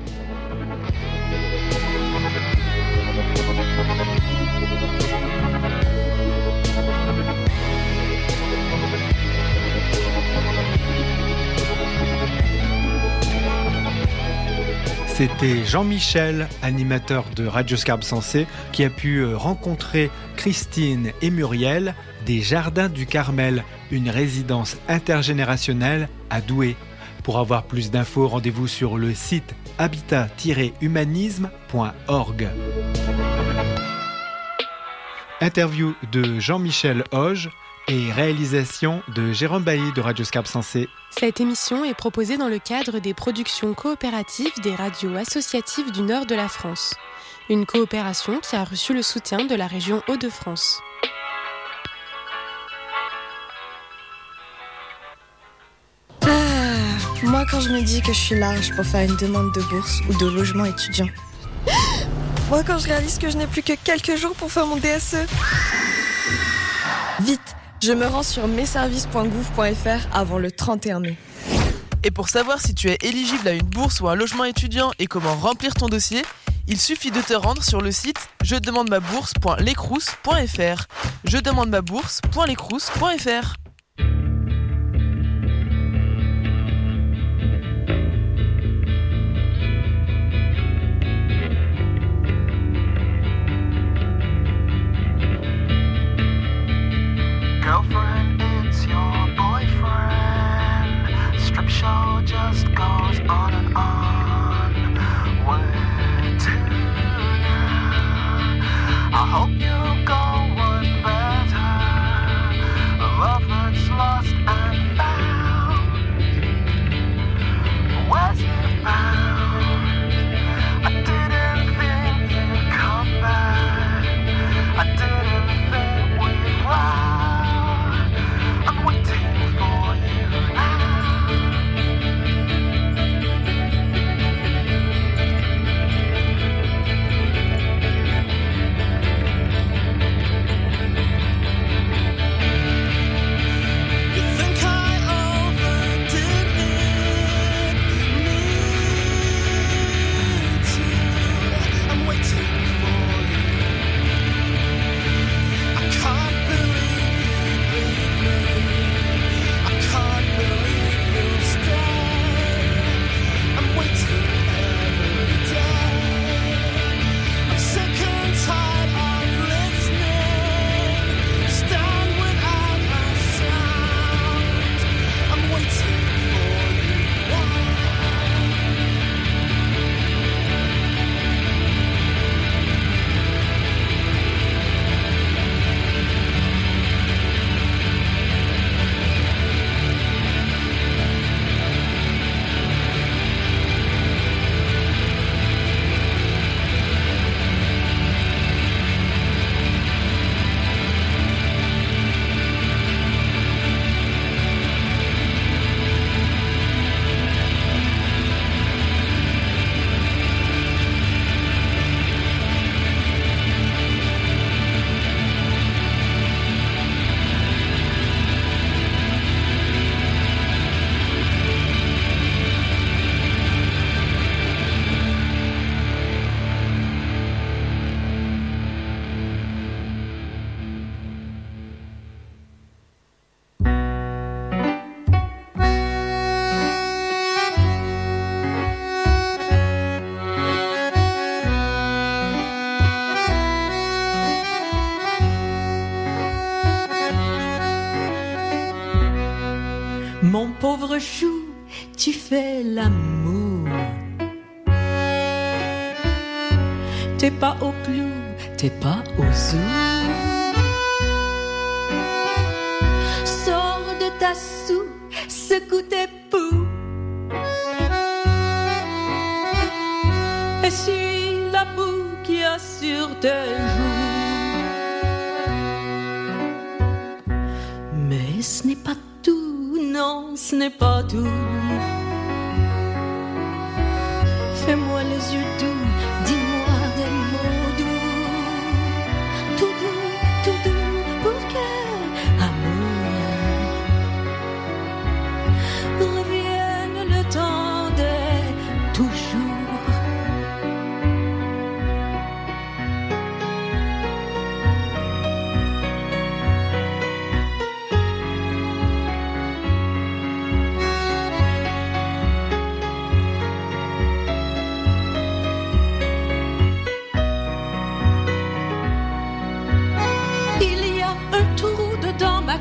C'était Jean-Michel, animateur de Radio Scarpe Sensée, qui a pu rencontrer Christine et Muriel des Jardins du Carmel, une résidence intergénérationnelle à Douai. Pour avoir plus d'infos, rendez-vous sur le site habitat tiret humanisme point org. Interview de Jean-Michel Hoge et réalisation de Jérôme Bailly de Radio Scarpe Sensée. Cette émission est proposée dans le cadre des productions coopératives des radios associatives du nord de la France. Une coopération qui a reçu le soutien de la région Hauts-de-France. Ah, moi quand je me dis que je suis large pour faire une demande de bourse ou de logement étudiant. Moi quand je réalise que je n'ai plus que quelques jours pour faire mon D S E. Vite, je me rends sur messervices point gouv point f r avant le trente et un mai. Et pour savoir si tu es éligible à une bourse ou un logement étudiant et comment remplir ton dossier, il suffit de te rendre sur le site je demande ma bourse point lecrous point f r. je demande ma bourse point lecrous point f r. Girlfriend, it's your boyfriend. Strip show just goes on and on. Where to now? I hope you go one better. A love that's lost and found. Where's it bound? I didn't think you'd come back. I didn't think we'd ride. I'm waiting for you now. You think I overdid it? Me too. I'm waiting for you. I can't believe you leave me. I can't believe you'll stay. I'm waiting every day. I'm sick and tired of listening. Stand without a sound. I'm waiting for you now. Mon pauvre chou, tu fais l'amour. T'es pas au clou, t'es pas au zoo. Sors de ta soue, secoue tes poux. Essuie la boue qu'il y a sur tes joues. Mais ce n'est pas tout, non, ce n'est pas tout. Fais-moi les yeux doux, dis-moi des mots doux. Tout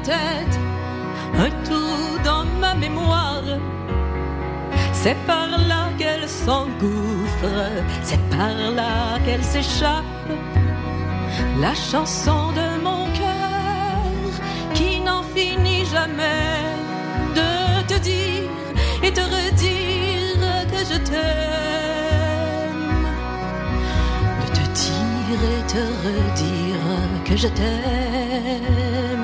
tête, un trou dans ma mémoire. C'est par là qu'elle s'engouffre, c'est par là qu'elle s'échappe. La chanson de mon cœur qui n'en finit jamais de te dire et te redire que je t'aime. De te dire et te redire que je t'aime.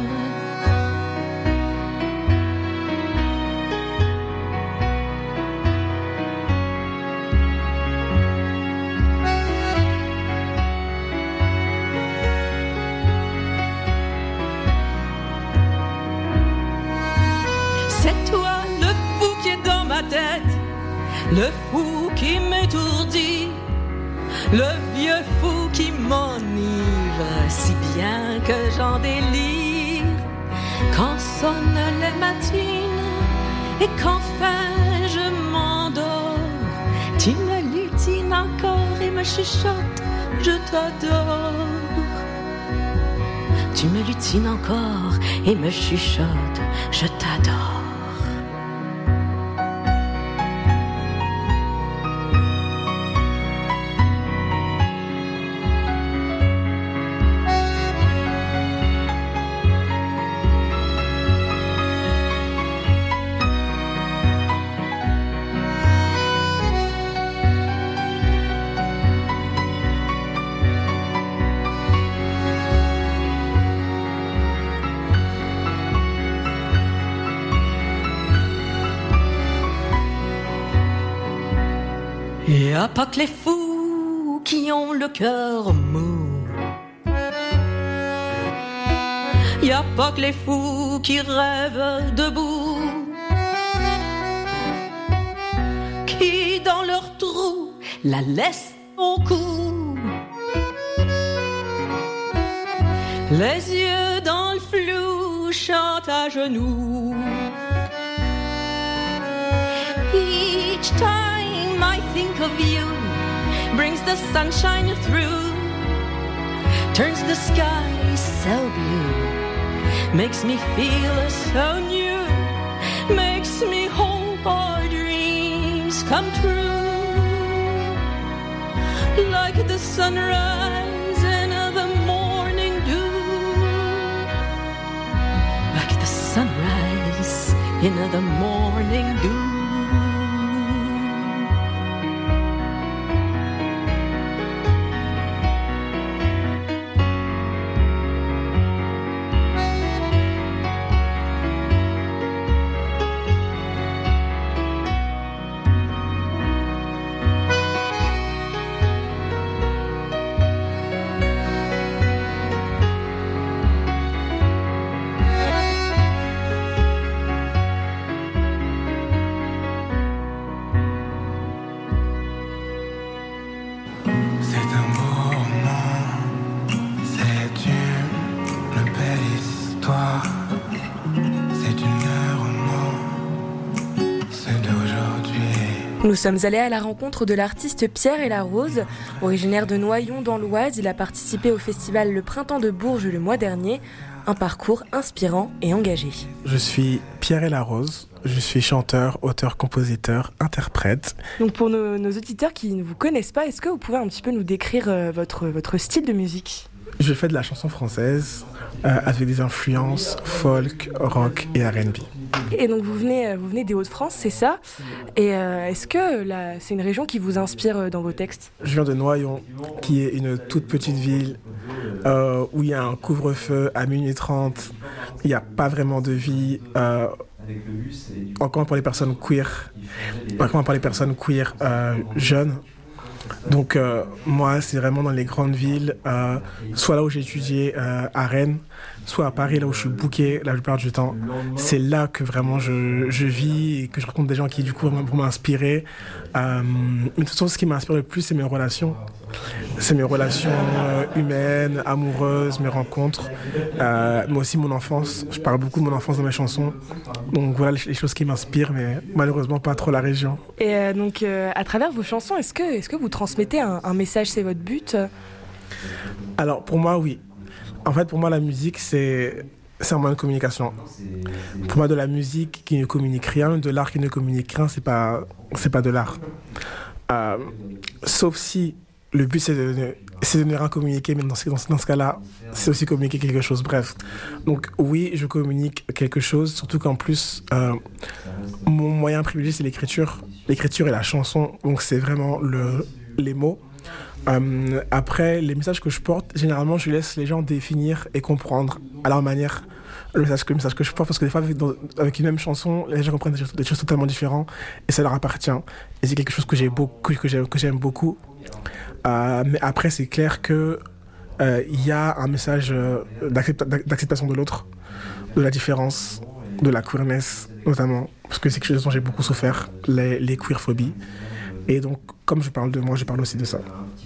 Le fou qui m'étourdit, le vieux fou qui m'enivre, si bien que j'en délire. Quand sonnent les matines et qu'enfin je m'endors, tu me lutines encore et me chuchotes, je t'adore. Tu me lutines encore et me chuchotes, je t'adore. Y'a pas que les fous qui ont le cœur mou. Y'a pas que les fous qui rêvent debout, qui dans leur trou la laissent au cou. Les yeux dans le flou chantent à genoux. Each time I think of you, brings the sunshine through, turns the sky so blue, makes me feel so new, makes me hope our dreams come true. Like the sunrise in the morning dew, like the sunrise in the morning dew. Nous sommes allés à la rencontre de l'artiste Pierre et la Rose. Originaire de Noyon dans l'Oise, il a participé au festival Le Printemps de Bourges le mois dernier. Un parcours inspirant et engagé. Je suis Pierre et la Rose, je suis chanteur, auteur, compositeur, interprète. Donc pour nos, nos auditeurs qui ne vous connaissent pas, est-ce que vous pouvez un petit peu nous décrire euh, votre, votre style de musique ? Je fais de la chanson française euh, avec des influences folk, rock et R and B. Et donc vous venez, vous venez des Hauts-de-France, c'est ça ? Et euh, est-ce que là, c'est une région qui vous inspire dans vos textes ? Je viens de Noyon, qui est une toute petite ville euh, où il y a un couvre-feu à minuit trente. Il n'y a pas vraiment de vie. Euh, encore pour les personnes queer, encore pour les personnes queer euh, jeunes. Donc euh, moi, c'est vraiment dans les grandes villes, euh, soit là où j'ai étudié euh, à Rennes, soit à Paris, là où je suis booké la plupart du temps. C'est là que vraiment je, je vis et que je rencontre des gens qui, du coup, vont m'inspirer. Euh, mais de toute façon, ce qui m'inspire le plus, c'est mes relations. C'est mes relations euh, humaines, amoureuses, mes rencontres, euh, mais aussi mon enfance. Je parle beaucoup de mon enfance dans mes chansons. Donc voilà les, les choses qui m'inspirent, mais malheureusement pas trop la région. Et euh, donc, euh, à travers vos chansons, est-ce que, est-ce que vous transmettez un, un message, c'est votre but ? Alors pour moi, oui. En fait, pour moi, la musique, c'est, c'est un moyen de communication. Pour moi, de la musique qui ne communique rien, de l'art qui ne communique rien, c'est pas, c'est pas de l'art. Euh, sauf si le but c'est de, c'est de ne rien communiquer, mais dans ce, dans, dans ce cas-là, c'est aussi communiquer quelque chose. Bref. Donc oui, je communique quelque chose, surtout qu'en plus, euh, mon moyen privilégié, c'est l'écriture. L'écriture et la chanson, donc c'est vraiment le, les mots. Euh, après, les messages que je porte, généralement, je laisse les gens définir et comprendre à leur manière le message que, le message que je porte, parce que des fois, avec, dans, avec une même chanson, les gens comprennent des choses, des choses totalement différentes et ça leur appartient. Et c'est quelque chose que, j'ai beaucoup, que, j'aime, que j'aime beaucoup. Euh, mais après, c'est clair qu'il euh, y a un message euh, d'accept- d'acceptation de l'autre, de la différence, de la queerness, notamment, parce que c'est quelque chose dont j'ai beaucoup souffert, les, les queerphobies. Et donc, comme je parle de moi, je parle aussi de ça.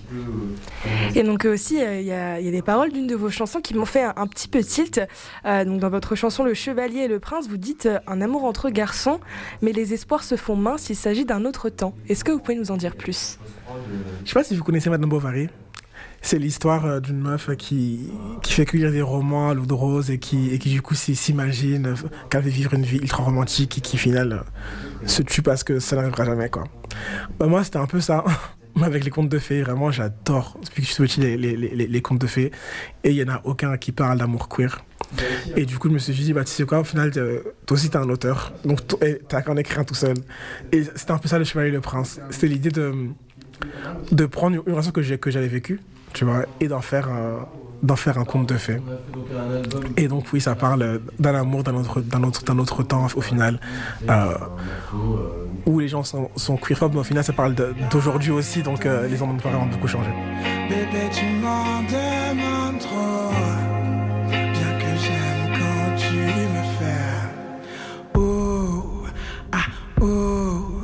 Et donc aussi, il euh, y, y a des paroles d'une de vos chansons qui m'ont fait un, un petit peu tilt. Euh, donc dans votre chanson Le Chevalier et le Prince, vous dites euh, un amour entre garçons, mais les espoirs se font minces, il s'agit d'un autre temps. Est-ce que vous pouvez nous en dire plus ? Je ne sais pas si vous connaissez Madame Bovary. C'est l'histoire euh, d'une meuf qui, qui fait que lire des romans à l'eau de rose et qui, et qui du coup s'imagine euh, qu'elle va vivre une vie ultra romantique et qui, au final, euh, se tue parce que ça n'arrivera jamais, quoi. Bah, moi, c'était un peu ça. Avec les contes de fées, vraiment, j'adore, depuis que je suis petit, les, les, les, les contes de fées. Et il n'y en a aucun qui parle d'amour queer. Et du coup, je me suis dit, bah, tu sais quoi, au final, toi aussi, t'es un auteur. Donc, t'as qu'à en écrire un tout seul. Et c'était un peu ça, Le Chevalier et le Prince. C'était l'idée de, de prendre une relation que, j'ai, que j'avais vécue, tu vois, et d'en faire un, d'en faire un conte de fées. Et donc, oui, ça parle d'un amour d'un autre, d'un autre, d'un autre temps, au final. Euh, où les gens sont, sont queerphobes, mais au final ça parle de, d'aujourd'hui aussi, donc euh, les gens n'ont pas vraiment beaucoup changé. Bébé, tu m'en demandes trop, bien que j'aime quand tu me fais ouh, ah, ouh,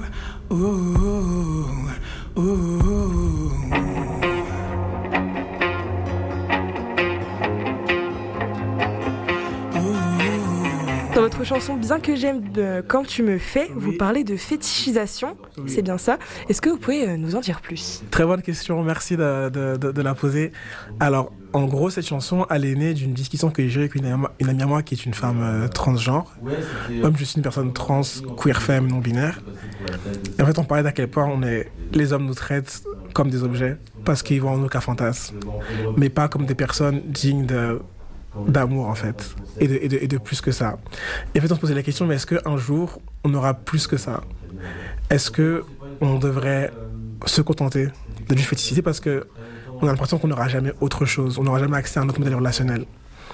ouh, ouh, ouh. Dans votre chanson Bien que j'aime euh, quand tu me fais, oui. Vous parlez de fétichisation, oui. C'est bien ça. Est-ce que vous pouvez euh, nous en dire plus ? Très bonne question, merci de, de, de, de la poser. Alors, en gros, cette chanson, elle est née d'une discussion que j'ai eue avec une amie, une amie à moi qui est une femme euh, transgenre. Comme je suis une personne trans, queer femme, non-binaire. Et en fait, on parlait d'à quel point on est, les hommes nous traitent comme des objets parce qu'ils voient en nous qu'un fantasme, mais pas comme des personnes dignes de... d'amour en fait, et de, et, de, et de plus que ça. Et en fait on se posait la question, mais est-ce qu'un jour on aura plus que ça ? Est-ce qu'on devrait se contenter de juste fétichiser parce qu'on a l'impression qu'on n'aura jamais autre chose, on n'aura jamais accès à un autre modèle relationnel.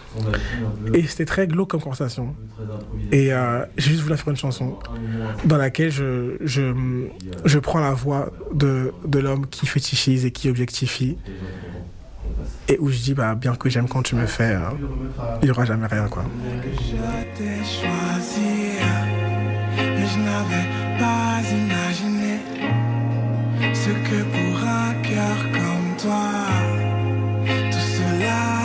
Et c'était très glauque comme conversation. Et euh, j'ai juste voulu faire une chanson dans laquelle je, je, je prends la voix de, de l'homme qui fétichise et qui objectifie. Et où je dis, bah, bien que j'aime quand tu me fais, hein, il n'y aura jamais rien, quoi. Je t'ai choisi, mais je n'avais pas imaginé ce que pour un cœur comme toi, tout cela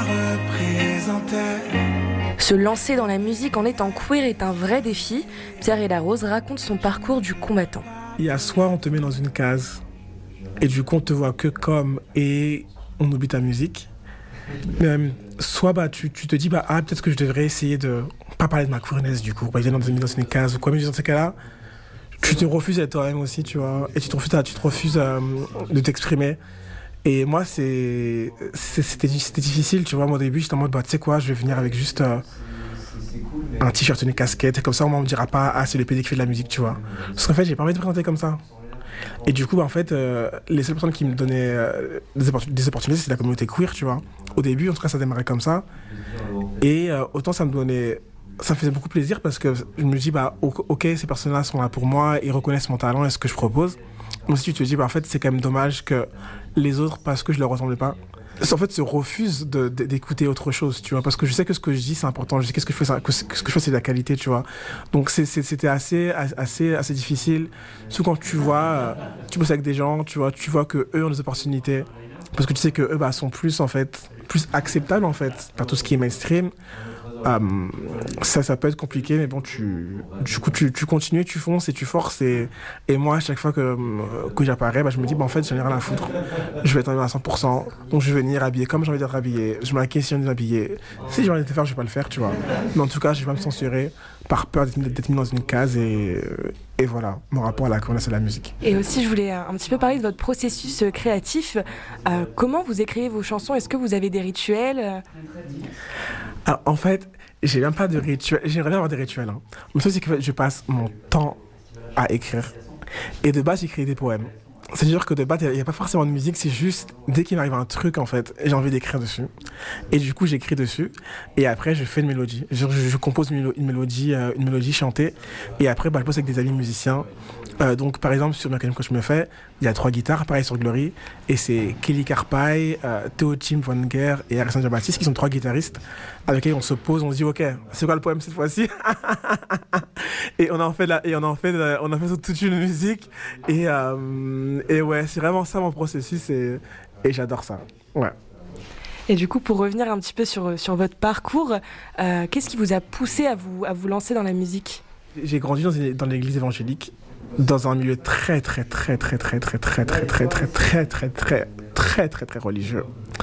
représentait. Se lancer dans la musique en étant queer est un vrai défi. Pierre et la Rose racontent son parcours du combattant. Il y a soit on te met dans une case, et du coup on te voit que comme, et on oublie ta musique. Euh, soit bah, tu, tu te dis bah, ah, peut-être que je devrais essayer de pas parler de ma queerness du coup, bah, dans, une, dans une case ou quoi, mais dans ces cas-là tu te refuses d'être toi-même aussi, tu vois, et tu te refuses, tu te refuses euh, de t'exprimer. Et moi c'est, c'est, c'était, c'était difficile, tu vois. Moi au début j'étais en mode bah, tu sais quoi, je vais venir avec juste euh, un t-shirt, une casquette, et comme ça on me dira pas ah c'est le P D qui fait de la musique, tu vois, parce qu'en fait j'ai pas envie de me présenter comme ça. Et du coup, bah, en fait, euh, les seules personnes qui me donnaient euh, des, oppor- des opportunités, c'est la communauté queer, tu vois. Au début, en tout cas, ça démarrait comme ça. Et euh, autant ça me donnait... Ça me faisait beaucoup plaisir parce que je me dis, bah, ok, ces personnes-là sont là pour moi, ils reconnaissent mon talent et ce que je propose. Mais si tu te dis, bah, en fait, c'est quand même dommage que les autres, parce que je leur ressemblais pas, en fait, se refusent de, de, d'écouter autre chose, tu vois, parce que je sais que ce que je dis, c'est important, je sais que ce que je fais, que ce que je fais, c'est de la qualité, tu vois. Donc, c'est, c'est, c'était assez, assez, assez difficile. Surtout quand tu vois, tu bosses avec des gens, tu vois, tu vois que eux ont des opportunités, parce que tu sais que eux, bah, sont plus, en fait, plus acceptable en fait par tout ce qui est mainstream. Euh, ça, ça peut être compliqué, mais bon, tu, du coup, tu, tu continues, tu fonces et tu forces. Et, et moi, à chaque fois que, que j'apparais, bah, je me dis, bah, en fait, j'en ai rien à foutre. Je vais être en à cent pour cent. Donc, je vais venir habillé comme j'ai envie d'être habillé. Je me questionne d'être habillé. Si j'ai envie de le faire, je vais pas le faire, tu vois. Mais en tout cas, je vais pas me censurer par peur d'être, d'être mis dans une case. Et, et voilà, mon rapport à la connaissance de la musique. Et aussi, je voulais un petit peu parler de votre processus créatif. Euh, comment vous écrivez vos chansons ? Est-ce que vous avez des rituels ? Alors, en fait, j'ai même pas de rituel. J'aimerais bien avoir des rituels. Hein. Mais ça, c'est que je passe mon temps à écrire. Et de base, j'écris des poèmes. C'est-à-dire que de base, il n'y a pas forcément de musique, c'est juste dès qu'il m'arrive un truc, en fait, j'ai envie d'écrire dessus. Et du coup, j'écris dessus. Et après, je fais une mélodie. Je, je, je compose une, une, mélodie, euh, une mélodie chantée. Et après, bah, je bosse avec des amis musiciens. Euh, donc, par exemple, sur Mercadium que je me fais, il y a trois guitares, pareil sur Glory. Et c'est Kelly Carpay, euh, Theo Tim Von Ger et Alexandre Jean-Baptiste, qui sont trois guitaristes avec lesquels on se pose, on se dit, OK, c'est quoi le poème cette fois-ci? Et on a en fait, la, et on a en fait, la, on a fait toute une musique. Et, euh, et ouais, c'est vraiment ça mon processus. Et, et j'adore ça. Ouais. Et du coup, pour revenir un petit peu sur, sur votre parcours, euh, qu'est-ce qui vous a poussé à vous, à vous lancer dans la musique? J'ai grandi dans, une, dans l'église évangélique, dans un milieu très très très très très très très très très très très très très très très très très religieux.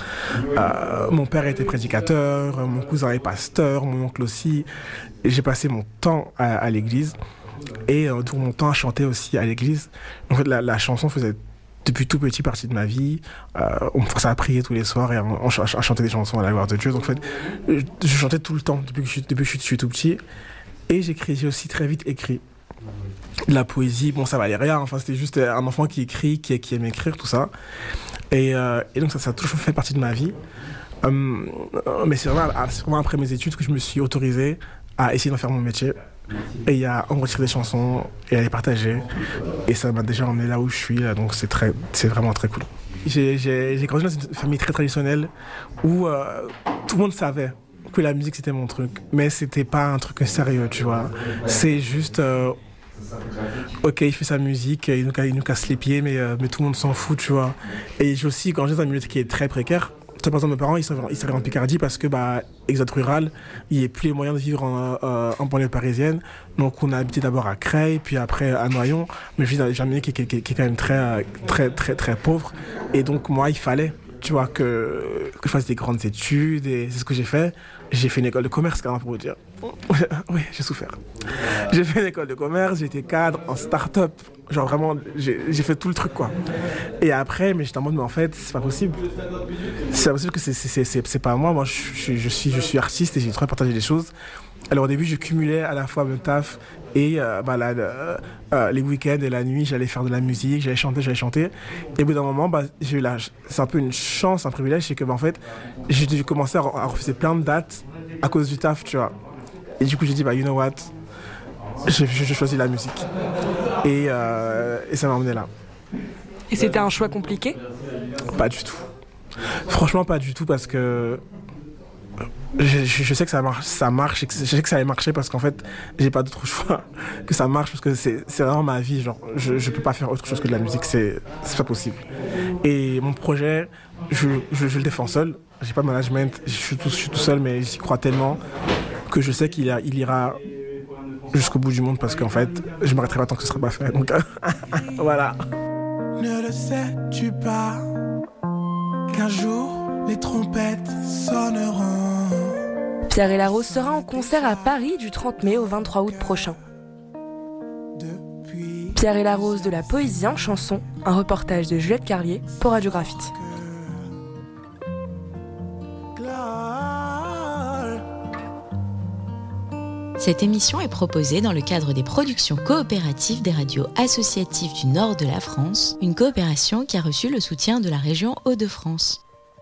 Euh, mon père était prédicateur, mon cousin est pasteur, mon oncle aussi. Et j'ai passé mon temps à, à l'église et euh, tout mon temps à chanter aussi à l'église. En fait, la, la chanson faisait depuis tout petit partie de ma vie. Euh, on me forçait à prier tous les soirs et à, à chanter des chansons à la gloire de Dieu. Donc en fait, je chantais tout le temps depuis que je, depuis que je suis tout petit. Et j'écris, j'ai aussi très vite écrit. De la poésie, bon, ça valait rien. Enfin, c'était juste un enfant qui écrit, qui, qui aime écrire, tout ça. Et, euh, et donc, ça, ça a toujours fait partie de ma vie. Euh, mais c'est vraiment, c'est vraiment après mes études que je me suis autorisé à essayer d'en faire mon métier. Et à enregistrer des chansons et à les partager. Et ça m'a déjà emmené là où je suis. Là, donc, c'est, très, c'est vraiment très cool. J'ai, j'ai, j'ai grandi dans une famille très traditionnelle où euh, tout le monde savait que la musique c'était mon truc, mais c'était pas un truc sérieux, tu vois. C'est juste, euh, ok, il fait sa musique, il nous, il nous casse les pieds, mais, euh, mais tout le monde s'en fout, tu vois. Et j'ai aussi grandi dans un milieu qui est très précaire. Par exemple, mes parents, ils sont, ils sont en Picardie parce que, bah, exode rural, il n'y a plus les moyens de vivre en, euh, en banlieue parisienne. Donc, on a habité d'abord à Creil, puis après à Noyon. Mais je vis dans un milieu qui, qui, qui, qui est quand même très, très, très, très pauvre. Et donc, moi, il fallait, tu vois, que, que je fasse des grandes études, et c'est ce que j'ai fait. J'ai fait une école de commerce, carrément, pour vous dire. Oui, j'ai souffert. J'ai fait une école de commerce, j'ai été cadre en start-up. Genre vraiment, j'ai, j'ai fait tout le truc, quoi. Et après, mais j'étais en mode, mais en fait, c'est pas possible. C'est pas possible que c'est, c'est, c'est, c'est pas moi. Moi, je, je, je, suis, je suis artiste et j'ai trop partagé des choses. Alors au début, je cumulais à la fois le taf et euh, bah, la, euh, euh, les week-ends et la nuit, j'allais faire de la musique, j'allais chanter, j'allais chanter. Et au bout d'un moment, bah, j'ai eu la, c'est un peu une chance, un privilège, c'est que bah, en fait, j'ai, j'ai commencé à, à refuser plein de dates à cause du taf, tu vois. Et du coup, j'ai dit, bah, you know what, j'ai, j'ai choisi la musique. Et, euh, et ça m'a emmené là. Et c'était un choix compliqué ? Pas du tout. Franchement, pas du tout, parce que Je, je, je sais que ça marche, ça marche, je sais que ça allait marcher parce qu'en fait, j'ai pas d'autre choix que ça marche parce que c'est, c'est vraiment ma vie. Genre, je, je peux pas faire autre chose que de la musique, c'est, c'est pas possible. Et mon projet, je, je, je le défends seul. J'ai pas de management, je suis tout, je suis tout seul, mais j'y crois tellement que je sais qu'il, a, il ira jusqu'au bout du monde parce qu'en fait, je m'arrêterai pas tant que ce sera pas fait. Donc, voilà. Ne le sais-tu pas qu'un jour les trompettes sonneront? Pierre et la Rose sera en concert à Paris du trente mai au vingt-trois août prochain. Pierre et la Rose de la poésie en chanson, un reportage de Juliette Carlier pour Radio Graffiti. Cette émission est proposée dans le cadre des productions coopératives des radios associatives du nord de la France, une coopération qui a reçu le soutien de la région Hauts-de-France.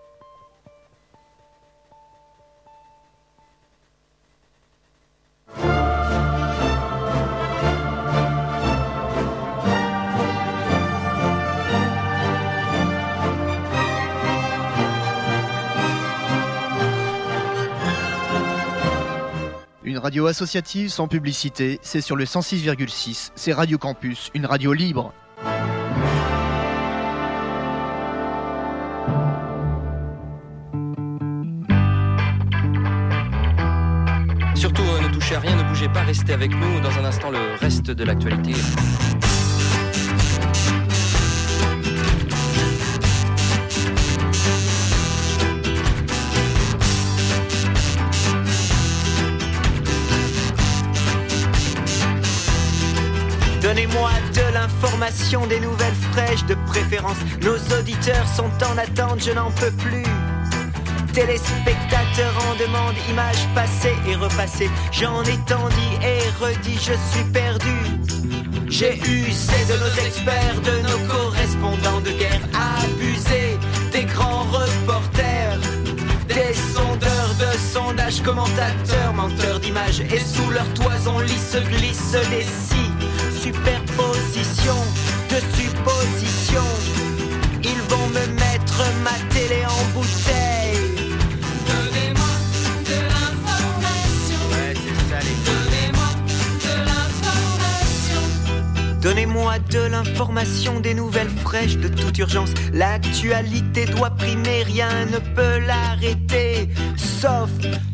Une radio associative sans publicité, c'est sur le cent six virgule six, c'est Radio Campus, une radio libre. Surtout, euh, ne touchez à rien, ne bougez pas, restez avec nous. Dans un instant, le reste de l'actualité. Donnez-moi de l'information, des nouvelles fraîches de préférence. Nos auditeurs sont en attente, je n'en peux plus. Téléspectateurs en demande, images passées et repassées. J'en ai tant dit et redit, je suis perdu. J'ai usé de nos experts, de nos correspondants de guerre, abusé des grands reporters, des sondeurs de sondages, commentateurs, menteurs d'images. Et sous leur toison lisse glissent les scies. Superposition de suppositions. Ils vont me mettre ma télé en bouteille. Donnez-moi de l'information. Ouais, c'est ça les Donnez-moi de l'information. Donnez-moi de l'information, des nouvelles fraîches de toute urgence. L'actualité doit primer, rien ne peut l'arrêter, sauf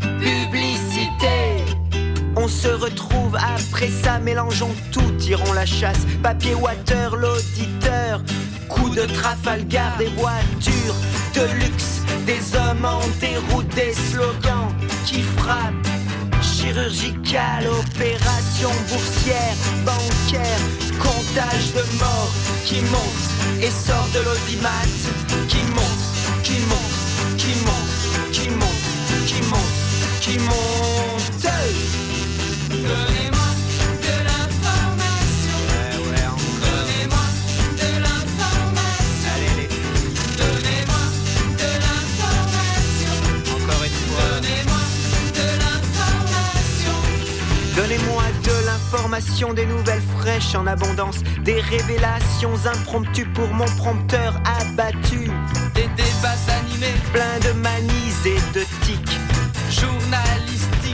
publicité. On se retrouve après ça, mélangeons tout, tirons la chasse. Papier water, l'auditeur, coup de Trafalgar, des voitures de luxe, des hommes en déroute, des slogans qui frappent. Chirurgicale, opération boursière, bancaire, comptage de morts qui monte et sort de l'audimat, qui monte, qui monte, qui monte, qui monte, qui monte, qui monte. Donnez-moi de l'information. Ouais, ouais, encore. Donnez-moi de l'information. Allez, allez. Donnez-moi de l'information. Encore une fois. Donnez-moi de l'information. Donnez-moi de l'information, des nouvelles fraîches en abondance, des révélations impromptues pour mon prompteur abattu, Des débats animés, plein de manies et de tics, journalistiques,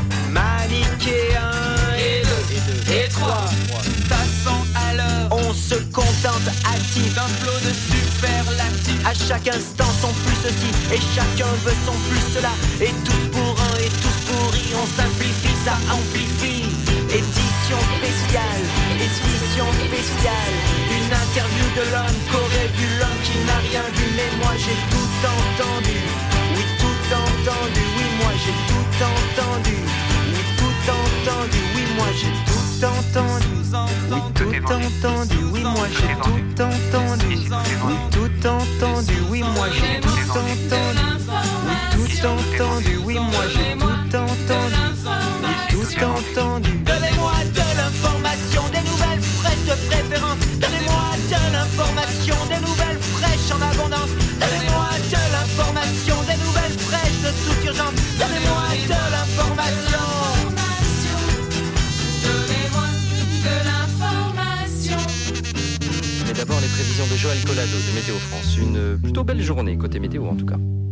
manichéens et deux, et trois, passant à l'heure. On se contente hâtif d'un flot de superlatifs. À chaque instant son plus ceci et chacun veut son plus cela. Et tous pour un et tous pourris, on simplifie, ça amplifie. Édition spéciale, édition spéciale. Une interview de l'homme qu'aurait vu l'homme qui n'a rien vu. Mais moi j'ai tout entendu, oui tout entendu. Oui moi j'ai tout entendu, oui tout entendu. Oui moi j'ai tout entendu, oui tout entendu. Oui moi j'ai tout entendu, oui tout entendu. Oui moi j'ai tout entendu, oui tout entendu. Oui moi j'ai tout entendu, oui tout entendu. Donnez-moi de l'information, des nouvelles fraîches de préférence. Donnez-moi de l'information, des nouvelles fraîches en abondance. Donnez-moi de l'information, des nouvelles fraîches de toute urgence. Donnez-moi de l'information. Donnez-moi de l'information. Mais d'abord les prévisions de Joël Collado de Météo France. Une plutôt belle journée côté météo en tout cas.